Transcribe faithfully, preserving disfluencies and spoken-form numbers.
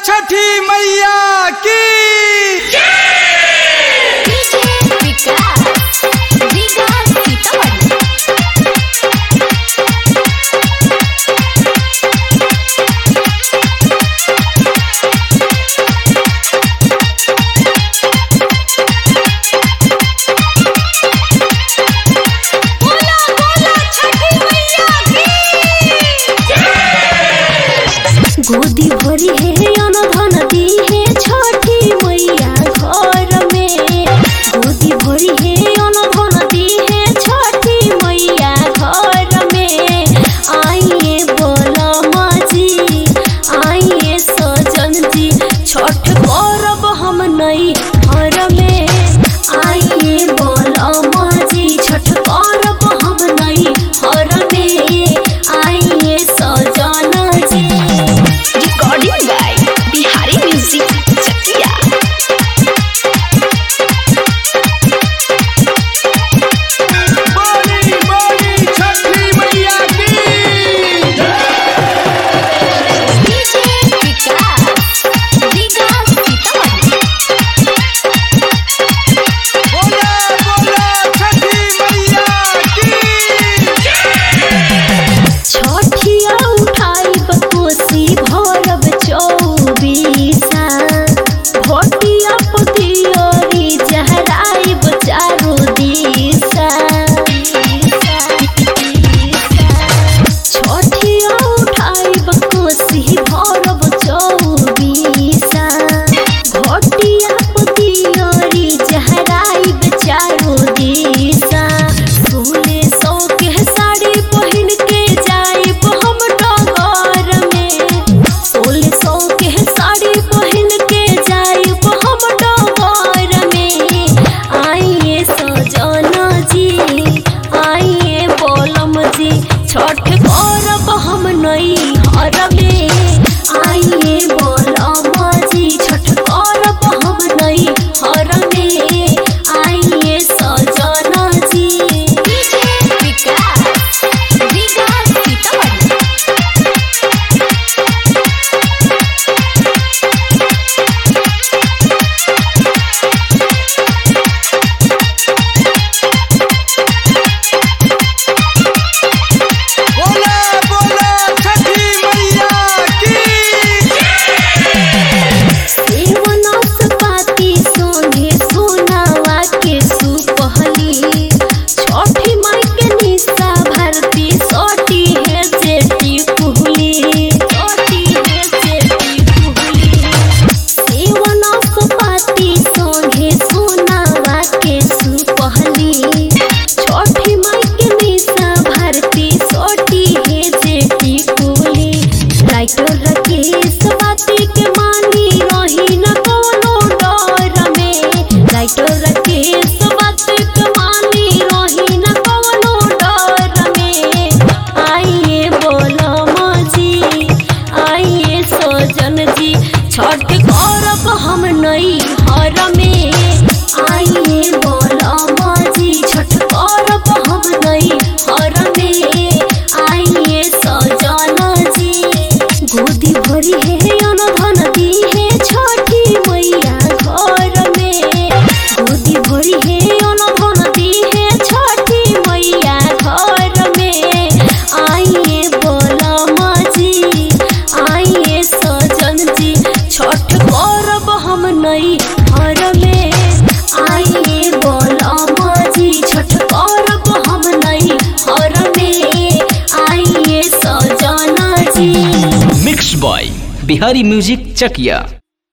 छठी मैया की गोदी भरी है अनधन दी है छठी मैया घर में। गोदी भरी है अनधन दी है छठी मैया घर में। आइए बोलमा जी, आइए सजन जी, छठ करब हम नई घर में। आइए बोलमा जी, छठ करब हम नई घर में। आइए सजन जी। Recording by Bihari Music Chakia। बोली बोली छठी मैया की बोला बोला छठी मैया की छठिया उठाई बकोसी भरब चौबीसा। भटिया पतियोरी जहराई चारो दिशा। छठिया उठाई बकोसी भरब चौबीसा। भटिया पतियोरी जहराई चारो दिशा। सोले सौ के साड़ी पहिन के जाइब हम डगर में। सोले सौ के साड़ी पहिन के जाइब हम डगर में। आइए सजना जी, आइए बोलम जी, छठ करब हम नई घर में। आइए बोलम जी, छठ करब हम नई घर में। आइए सजना जी। बोला बोला छठी मैया की सेवना सपाती सोने सोनावा के सुपहली। छठी माई के निशा भारती सोटी है सेठी कुहली। सोटी है सेठी कुहली। सेवना सपाती सोने सोनावा के सुपहली। छठी माई के निशा भारती सोटी है सेठी कुहली। राइटर राकेश बाती के मानी रही न कोनो डर में। राइटर राकेश बाती के मानी रही न कोनो डर में। आइए बोलमा जी, आइए सजन जी, छठ करब हम नई घर में। आइए बोलमा जी, छठ करब हम नई घर में। आइए सजन जी। गोदी भरी है अनधन दी है छठी मैया घर में। गोदी भरी है अनधन दी है छठी मैया घर में। आइए बोलमा जी, आइए सजन जी, छठ करब हम नई घर में। आइए बोलमा जी, छठ करब हम नई घर में। आइए सजन जी। मिक्स बॉय बिहारी म्यूजिक चकिया।